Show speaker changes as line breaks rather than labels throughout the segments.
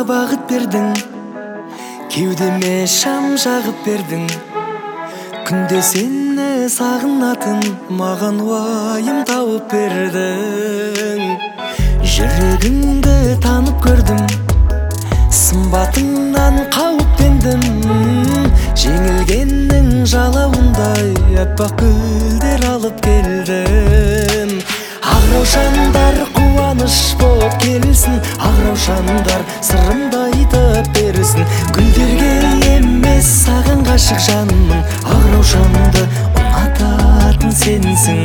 багыт бердиң, кеудеме шам жагып бердиң. Күнде сени сагынатын маган уайым тауып бердиң. Жүрөгүңдү танып көрдүм, сымбатыңнан кауіптендім. Жеңілгеннің жалауындай аппақ гүлдер алып келдім. Ақ раушандар қуаныш боп келсін, ақ раушандар сырымды айтып берсін. Гүлдерге емес саған ғашық жанмын, ақ раушанды ұнататын сенсің.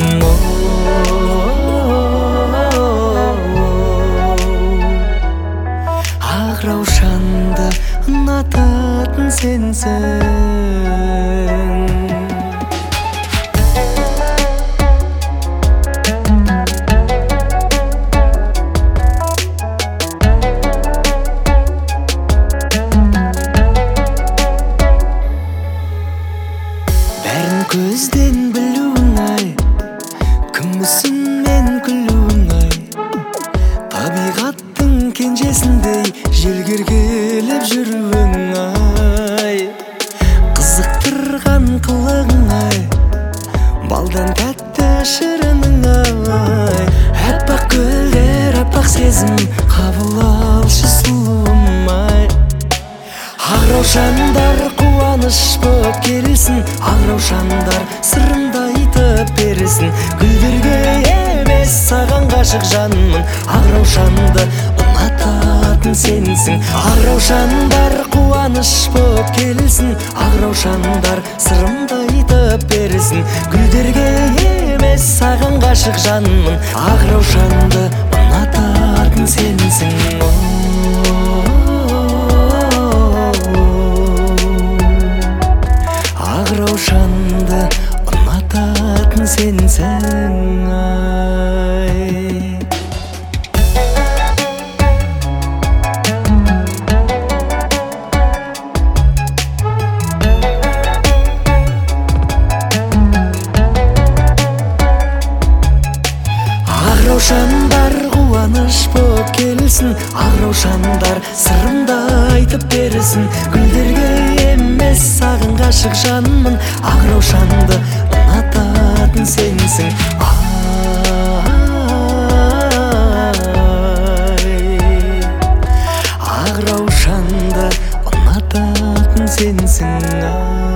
Ақ раушанды ұнататын сенсің. Бәрін көзден білуің ай, күмісін мен күлуің ай. Табиғаттың кенжесіндей желгергелеп жүруің ай. Қызықтырған қылығың ай, балдан тәтті шырының ай. Аппақ гүлдер, аппақ сезім, қабыл алшы сұлуым ай. Ақ раушандар қуаныш боп келсін, ақ раушандар сырымды айтып берсін. Гүлдерге емес саған ғашық жанмын, ақ раушанды ұнататын сенсің. Ақ раушандар қуаныш боп келсін, ақ раушандар сырымды айтып берсін. Гүлдерге емес саған ғашық жанмын, ақ раушанды ұнататын сенсің. Ақ раушанды ұнататын сенсің ай. Ақ раушандар қуаныш боп келсін, ақ раушандар сырымды айтып берсін. Гүлдерге емес саған ғашық жанмын, ақ раушанды ұнататын сенсің. Ақ раушанды ұнататын сенсің.